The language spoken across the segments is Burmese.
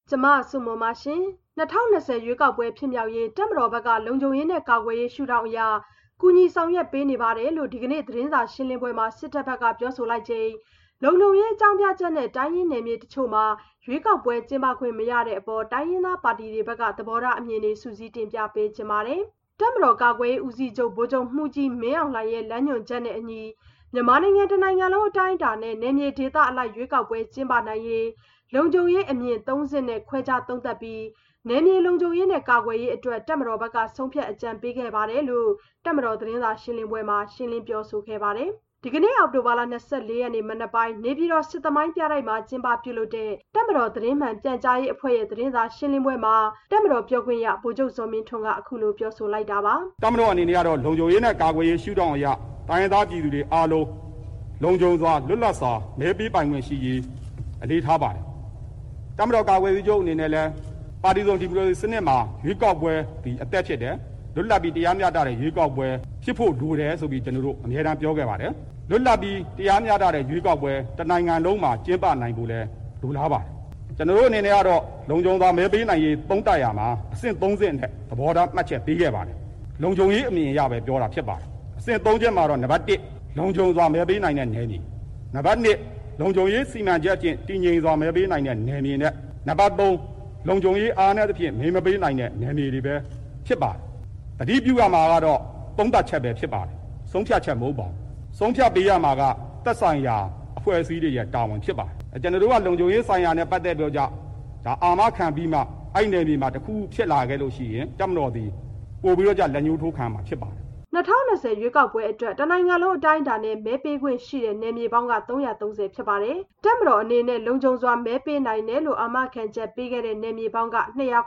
ကျမဆုမွန်ပါရှင်2020ရွေးကောက်ပွဲဖြစ်မြောက်ရေးတပ်မတော်ဘက်ကလုံခြုံရေးနဲ့ကာကွယ်ရေးရှုထောင့်အရကူညီဆောင်ရွက်ပေးနေပါတယ်လို့ဒီကနေ့သတင်းစာရှင်းလင်းပွဲမှာစစ်တပ်ဘက်ကပြောဆိုလိုက်ချိန်လုံခြုံရေးအကြောင်းပြချက်နဲ့တိုင်းရင်းနယ်မြေတချို့မှာရွေးကောက်ပွဲကျင်းပခွင့်မရတဲ့အပေါ်တိုင်းရင်းသားပါတီတွေဘက်ကသဘောထားအမြင်တွေစုစည်းတင်ပြပေးကြပါတယ်တပ်မတော်ကာကွယ်ရေးဦးစီးချုပ်ဗိုလ်ချုပ်မှုကြီးမင်းအောင်လှိုင်ရဲ့လမ်းညွှန်ချက်နဲ့အညီမြန်မာနိုင်ငံတနိုင်ငံလုံးအတိုင်းအတာနဲ့နယ်မြေဒေသအလိုက်ရွေးကောက်ပွဲကျင်းပနိုင်ရေးလုံခြုံရေးအမြင့်30နဲ့ခွဲခြားသုံးသပ်ပြီးနယ်မြေလုံခြုံရေးနဲ့ကာကွယ်ရေးအတွက်တပ်မတော်ဘက်ကဆုံးဖြတ်အကြံပေးခဲ့ပါတယ်လို့တပ်မတော်သတင်းစာရှင်းလင်းပွဲမှာရှင်းလင်းပြောဆိုခဲ့ပါတယ်။ဒီကနေ့အောက်တိုဘာလ24ရက်နေ့မနက်ပိုင်းနေပြည်တော်စစ်သမိုင်းပြတိုက်မှာကျင်းပပြုလုပ်တဲ့တပ်မတော်သတင်းမှန်ပြန်ကြားရေးအဖွဲ့ရဲ့သတင်းစာရှင်းလင်းပွဲမှာတပ်မတော်ပြောခွင့်ရဗိုလ်ချုပ်ဇော်မင်းထွန်းကအခုလိုပြောဆိုလိုက်တာပါ။တပ်မတော်အနေနဲ့ကတော့လုံခြုံရေးနဲ့ကာကွယ်ရေးရှုထောင့်အရတိုင်းရင်းသားပြည်သူတွေအားလုံးလုံခြုံစွာလွတ်လပ်စွာမဲပေးပိုင်ခွင့်ရှိရေးအလေးထားပါတယ်။တပ်မတော်ကာကွယ်ရေးချုပ်အနေနဲ့လည်းပါတီစုံဒီမိုကရေစီစနစ်မှာရွေးကောက်ပွဲဒီအသက်ဖြစ်တယ်လွတ်လပ်ပြီးတရားမျှတတဲ့ရွေးကောက်ပွဲဖြစ်ဖို့လိုတယ်ဆိုပြီးကျွန်တော်တို့အမြဲတမ်းပြောခဲ့ပါတယ်လွတ်လပ်ပြီးတရားမျှတတဲ့ရွေးကောက်ပွဲတနိုင်ငံလုံးမှာကျင်းပနိုင်ဖို့လဲလိုလားပါတယ်ကျွန်တော်တို့အနေနဲ့ကတော့လုံခြုံစွာမဲပေးနိုင်ရေးသုံးသပ်ရမှာအဆင့်30နဲ့သဘောထားမှတ်ချက်ပေးခဲ့ပါတယ်လုံခြုံရေးအမြင်အရပဲပြောတာဖြစ်ပါတယ်အဆင့်3ချက်မှာတော့နံပါတ်1လုံခြုံစွာမဲပေးနိုင်တဲ့နယ်မြေနံပါတ်2လုံခြုံရေးစီမံချက်ချင်းတည်ငြိမ်စွာမဲပေးနိုင်တဲ့နယ်မြေနဲ့နံပါတ်3လုံခြုံရေးအားနည်းသဖြင့်မပေးနိုင်တဲ့နယ်မြေတွေပဲဖြစ်ပါတယ်တတိပြုရမှာကတော့သုံးသပ်ချက်ပဲဖြစ်ပါတယ်ဆုံးဖြတ်ချက်မဟုတ်ပါဘူးဆုံးဖြတ်ပေးရမှာကသက်ဆိုင်ရာအဖွဲ့အစည်းတွေရဲ့တာဝန်ဖြစ်ပါတယ်ကျွန်တော်တို့ကလုံခြုံရေးဆိုင်ရာနဲ့ပတ်သက်ပြောကြဒါအာမခံပြီးမှအဲ့နယ်မြေမှာတစ်ခုဖြစ်လာခဲ့လို့ရှိရင်တပ်မတော်သည်ပို့ပြီးတော့ကြလက်ညှိုးထိုးခံမှာဖြစ်ပါတယ် 2020ရွေးကောက်ပွဲအတွက်တနိုင်ငံလုံးအတိုင်းအတာနဲ့မဲပေးခွင့်ရှိတဲ့နယ်မြေပေါင်းက330ဖြစ်ပါတယ်။တပ်မတော်အနေနဲ့လုံခြုံစွာမဲပေးနိုင်တယ်လို့အာမခံချက်ပေးခဲ့တဲ့နယ်မြေပေါင်းက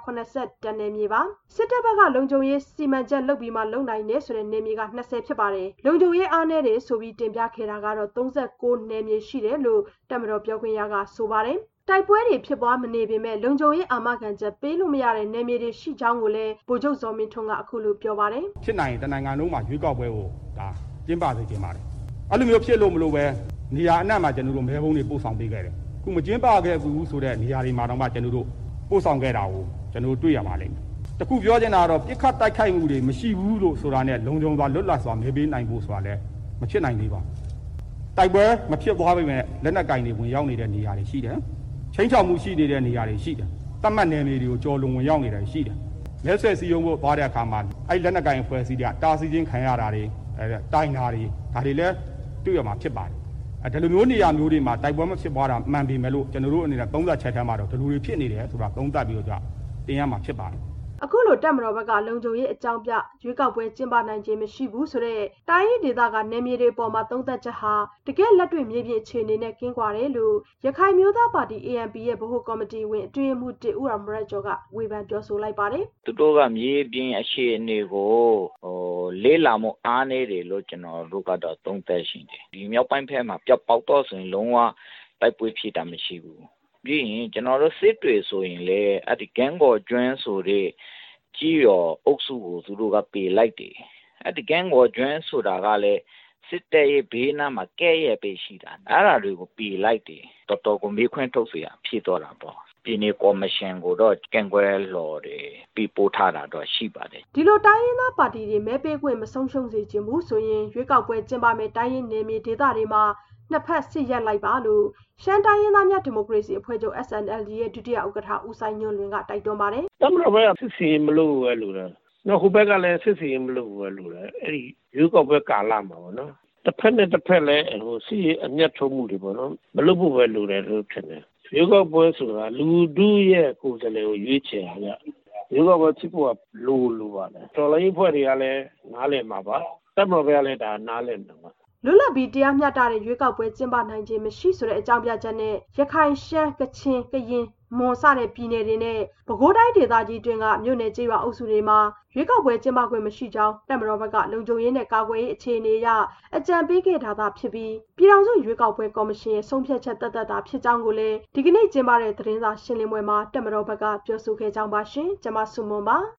280နယ်မြေပါ။စစ်တပ်ဘက်ကလုံခြုံရေးစီမံချက်လုပ်ပြီးမှလုံနိုင်တယ်ဆိုတဲ့နယ်မြေက20ဖြစ်ပါတယ်။လုံခြုံရေးအားနည်းတယ်ဆိုပြီးတင်ပြခဲ့တာကတော့39နယ်မြေရှိတယ်လို့တပ်မတော်ပြောခွင့်ရကဆိုပါတယ်။တိုက်ပွဲတွေဖြစ်ပွားမနေပေမဲ့လုံခြုံရေးအာမခံချက်ပေးလို့မရတဲ့နယ်မြေတွေရှိကြောင်းကိုလည်းဗိုလ်ချုပ်ဇော်မင်းထွန်းကအခုလိုပြောပါတယ်ဖြစ်နိုင်တဲ့နိုင်ငံလုံးမှာရွေးကောက်ပွဲကိုဒါကျင်းပစေချင်ပါတယ်အဲ့လိုမျိုးဖြစ်လို့မလို့ပဲနေရာအနှံ့မှာကျွန်တော်တို့မဲဘုံတွေပို့ဆောင်ပေးခဲ့တယ်ခုမကျင်းပခဲ့ဘူးဆိုတဲ့နေရာတွေမှာတော့မှကျွန်တော်တို့ပို့ဆောင်ခဲ့တာကိုကျွန်တော်တို့တွေ့ရပါလိမ့်မယ်တခုပြောချင်တာကတော့ပြစ်ခတ်တိုက်ခိုက်မှုတွေမရှိဘူးလို့ဆိုတာနဲ့လုံခြုံစွာလွတ်လပ်စွာမဲပေးနိုင်ဖို့ဆိုတာလည်းမဖြစ်နိုင်သေးပါဘူးတိုက်ပွဲမဖြစ်သွားပေမဲ့လက်နက်ကင်တွေဝင်ရောက်နေတဲ့နေရာတွေရှိတယ်ချင်းချောက်မှုရှိနေတဲ့နေရာတွေရှိတယ်တတ်မှတ်နယ်မြေတွေကိုကြော်လွန်ဝင်ရောက်နေတာရှိတယ်မဲဆွယ်စည်းရုံးဖို့သွားတဲ့အခါမှာအဲ့လက်နက်ကိုင်အဖွဲ့အစည်းတွေကတားဆီးခြင်းခံရတာတွေတိုင်တာတွေဒါတွေလည်းတွေ့ရမှာဖြစ်ပါတယ်ဒီလိုမျိုးနေရာမျိုးတွေမှာတိုက်ပွဲမဖြစ်ပွားတာမှန်ပြီမဲ့လို့ကျွန်တော်တို့အနေနဲ့30ချက်ထဲမှာတော့ဒီလိုတွေဖြစ်နေတယ်ဆိုတာသုံးသပ်ပြီးတော့တင်ရမှာဖြစ်ပါတယ်အခုလိုတပ်မတော်ဘက်ကလုံခြုံရေးအကြောင်းပြရွေးကောက်ပွဲကျင်းပနိုင်ခြင်းမရှိဘူးဆိုတဲ့တိုင်းရင်းဒေသကနယ်မြေတွေပေါ်မှာသုံးသပ်ချက်ဟာတကယ်လက်တွေ့မြေပြင်အခြေအနေနဲ့ကင်းကွာတယ်လို့ရခိုင်မျိုးသားပါတီ ANP ရဲ့ဗဟိုကော်မတီဝင်အတွင်းရေးမှူးဦးအောင်မရတ်ကျော်ကဝေဖန်ပြောဆိုလိုက်ပါတယ်သူတို့ကမြေပြင်အခြေအနေကိုလေးလာမှုအားနေတယ်လို့ကျွန်တော်တို့ကတော့သုံးသပ်ရှင်တယ်ဒီမြောက်ပိုင်းဖက်မှာပျောက်ပေါက်တော့ဆိုရင်လုံးဝတိုက်ပွဲဖြစ်တာမရှိဘူးပြီးရင်ကျွန်တော်တို့စစ်တွေဆိုရင်လေအဲ့ဒီကန်းကော်ကျွန်းဆိုတဲ့ကြီးရောအုပ်စုကိုသူတို့ကပေးလိုက်တယ်အဲ့ဒီကန်းကော်ကျွန်းဆိုတာကလည်းစစ်တပ်ရဲ့ဘေးနားမှာကဲ့ရဲ့ပေးရှိတာအဲ့ဒါတွေကိုပေးလိုက်တယ်တော်တော်ကိုမေးခွန်းထုတ်เสียဖြစ်တော့တာပေါ့ပြည်နယ်ကော်မရှင်ကိုတော့ကန့်ကွက်လို့တယ်ပြီးပို့ထားတာတော့ရှိပါတယ်ဒီလိုတိုင်းရင်းသားပါတီတွေမဲပေးခွင့်မဆုံးရှုံးစေချင်ဘူးဆိုရင်ရွေးကောက်ပွဲကျင်းပမယ့်တိုင်းရင်းနယ်မြေဒေသတွေမှာနှစ်ဖက်စစ်ရက်လိုက်ပါလို့ရှမ်းတိုင်းရင်းသားများဒီမိုကရေစီအဖွဲ့ချုပ် SNLD ရဲ့ဒုတိယဥက္ကဋ္ဌဦးဆိုင်ညွန့်လွင်ကတိုက်တွန်းပါတယ်။တမတော်ဘက်ကစစ်စီမလို့ပဲလို့တယ်။နောက်ဟိုဘက်ကလည်းစစ်စီမလို့ပဲလို့တယ်။အဲ့ဒီရွေးကောက်ပွဲကာလမှာပေါ့နော်။တစ်ဖက်နဲ့တစ်ဖက်လည်းစီအမျက်ထုံးမှုတွေပေါ့နော်။မလုပ်ဖို့ပဲလို့တယ်လို့ထင်တယ်။ရွေးကောက်ပွဲဆိုတာလူထုရဲ့ကိုယ်စားလှယ်ကိုရွေးချယ်ရတာ။ရွေးကောက်ပွဲဖြစ်ဖို့ကလိုပါတယ်။တော်လိုင်းဖွဲ့တွေကလည်းနားလည်မှာပါ။တမတော်ဘက်ကလည်းဒါနားလည်မှာပါလွတ်လပ်ပြီးတရားမျှတတဲ့ရွေးကောက်ပွဲကျင်းပနိုင်ခြင်းမရှိဆိုတဲ့အကြောင်းပြချက်နဲ့ရခိုင်ရှမ်းကချင်ကရင်မွန်စတဲ့ပြည်နယ်တွေနဲ့ပဲခူးတိုင်းဒေသကြီးတွင်ကမြို့နယ်ကျေးရွာအုပ်စုတွေမှာရွေးကောက်ပွဲကျင်းပခွင့်မရှိကြောင်းတပ်မတော်ဘက်ကလုံခြုံရေးနဲ့ကာကွယ်ရေးအခြေအနေအရအကြံပေးခဲ့တာသာဖြစ်ပြီးပြည်ထောင်စုရွေးကောက်ပွဲကော်မရှင်ရဲ့ဆုံးဖြတ်ချက်သက်သက်သာဖြစ်ကြောင်းကိုလည်းဒီကနေ့ကျင်းပတဲ့သတင်းစာရှင်းလင်းပွဲမှာတပ်မတော်ဘက်ကပြောဆိုခဲ့ကြောင်းပါရှင်ကျွန်မဆုမွန်ပါ